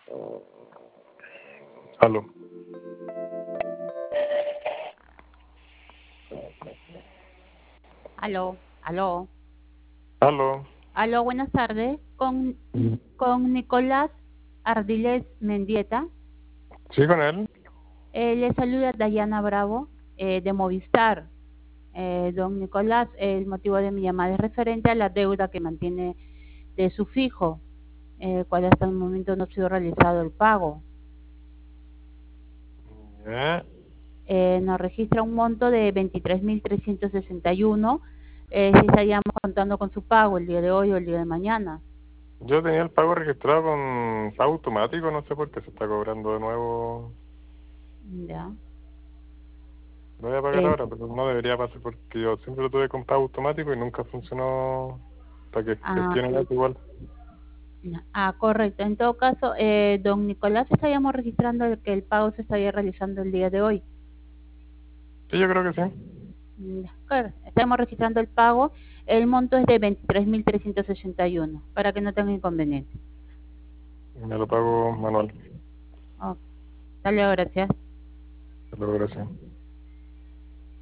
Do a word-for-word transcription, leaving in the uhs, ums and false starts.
Aló. Aló, aló, Aló. aló, buenas tardes. Con, con Nicolás Ardiles Mendieta. ¿Sí con él? Eh, le saluda Dayana Bravo, eh, de Movistar. Eh, don Nicolás, el motivo de mi llamada es referente a la deuda que mantiene de su fijo, eh, cual hasta el momento no ha sido realizado el pago. ¿Eh? Eh, nos registra un monto de veintitrés mil trescientos sesenta y uno. Eh, si estaríamos contando con su pago el día de hoy o el día de mañana. Yo tenía el pago registrado con pago automático, no sé por qué se está cobrando de nuevo. Ya. Lo voy a pagar Es, ahora, pero no debería pasar porque yo siempre lo tuve con pago automático y nunca funcionó para que ah, gestionen eso igual. Ah, correcto. En todo caso, eh, don Nicolás, estaríamos registrando el- que el pago se estaría realizando el día de hoy. Sí, yo creo que sí. Mm, claro, estamos registrando el pago. El monto es de veintitrés mil trescientos sesenta y uno, para que no tenga inconveniente. Me lo pago manual. Oh, dale, gracias. Te lo gracias.